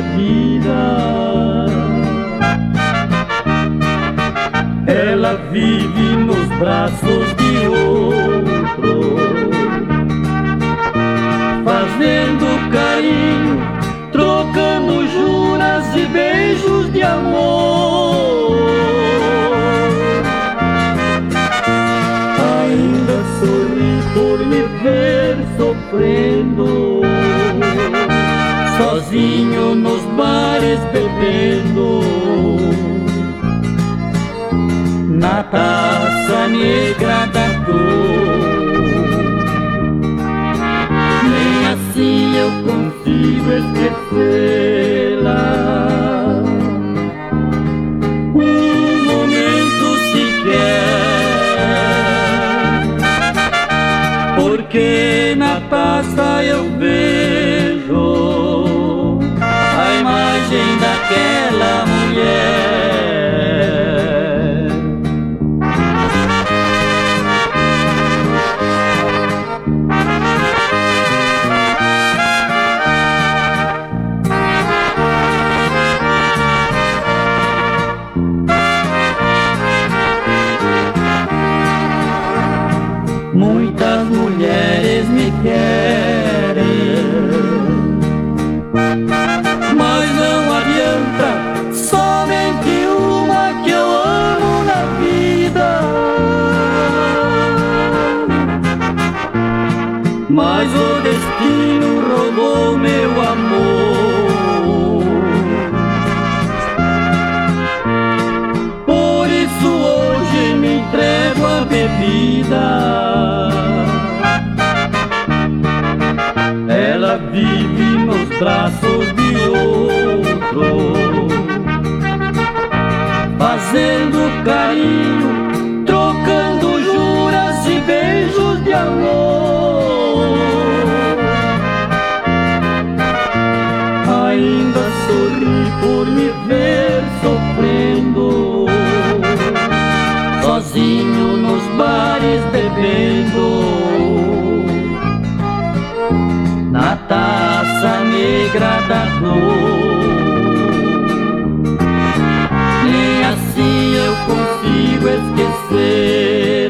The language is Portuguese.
vida. Ela vive nos braços de outro, fazendo carinho, trocando juras e beijos de amor. Ainda sorri por me ver sofrendo, sozinho nos bares bebendo, na taça negra da dor. Nem assim eu consigo esquecê-la, um momento sequer, porque na taça eu vejo a imagem daquela mulher. Muitas mulheres me querem, mas não adianta, somente uma que eu amo na vida. Mas o destino roubou meu amor, por isso hoje me entrego à bebida. Ela vive nos braços de outro, fazendo carinho, trocando juras e beijos de amor. Ainda sorri por me ver sofrendo, sozinho nos bares bebendo, na taça negra da dor. Nem assim eu consigo esquecer